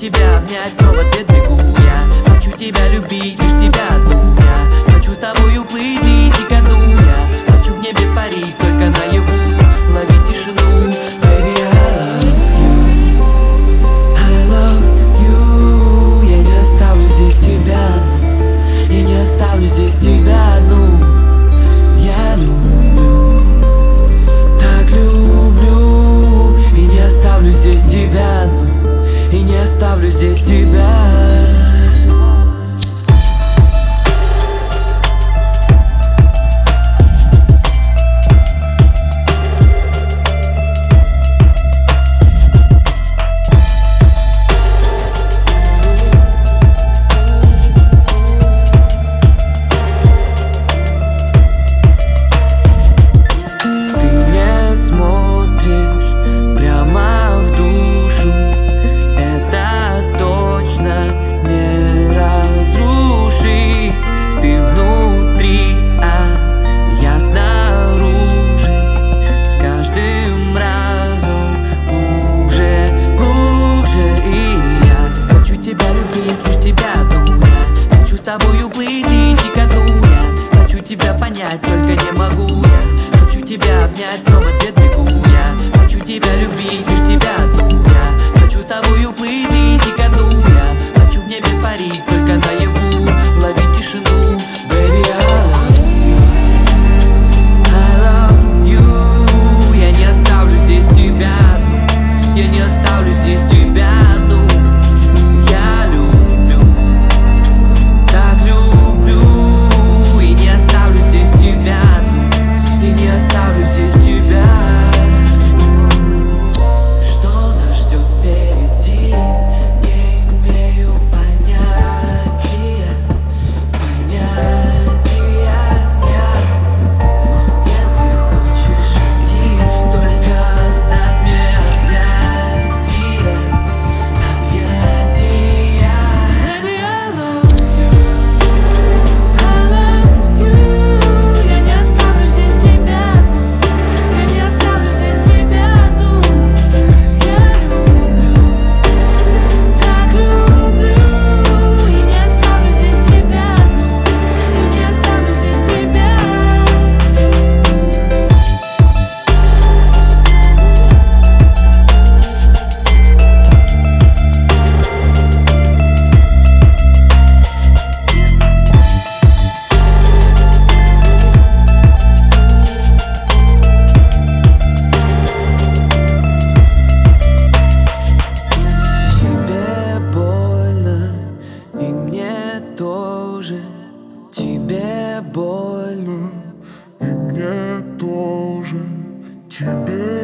тебя обнять, но в ответ бегу я. Хочу тебя любить, лишь тебя одну я. Хочу с тобою плыть и идти ко дну я. Хочу в небе парить, только наяву ловить тишину. Baby, I love you. Я не оставлю здесь тебя одну. Я не оставлю здесь тебя одну. Я люблю, так люблю. И не оставлю здесь тебя одну. И не оставлю здесь тебя. С тобою плыть и идти ко дну я. Хочу тебя понять, только не могу я. Хочу тебя обнять, но в ответ бегу я. Хочу тебя любить, лишь тебя одну я. Хочу с тобою плыть и идти ко дну я. Хочу в небе парить, только наяву ловить тишину. Baby, I love you. Я не оставлю здесь тебя одну. Я не оставлю здесь тебя одну. Тебе больно, и мне тоже. Тебе